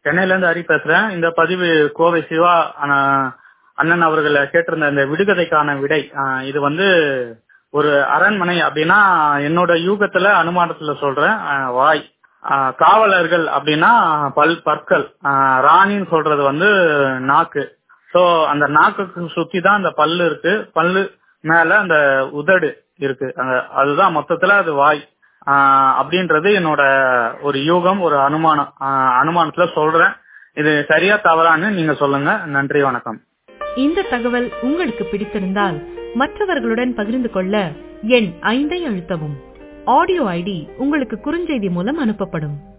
சென்னையில இருந்து ஹரி பேசுறேன். இந்த பதிவு கோவை சிவா அண்ணன் அவர்கள் கேட்டிருந்த இந்த விடுகதைக்கான விடை. இது ஒரு அரண்மனை அப்படின்னா என்னோட யூகத்துல அனுமானத்துல சொல்றேன். வாய். காவலர்கள் அப்படின்னா பற்கள். ராணின்னு சொல்றது நாக்கு. சோ அந்த நாக்குக்கு சுத்தி தான் அந்த பல்லு இருக்கு. பல்லு மேல அந்த உதடு இருக்கு. அதுதான் மொத்தத்துல அது வாய் அப்படின்றது என்னோட ஒரு யூகம், ஒரு அனுமானத்துல சொல்றேன். இது சரியா தவறான்னு நீங்க சொல்லுங்க. நன்றி, வணக்கம். இந்த தகவல் உங்களுக்கு பிடித்திருந்தால் மற்றவர்களுடன் பகிர்ந்து கொள்ள எண் 5 அழுத்தவும். ஆடியோ ஐடி உங்களுக்கு குறுஞ்செய்தி மூலம் அனுப்பப்படும்.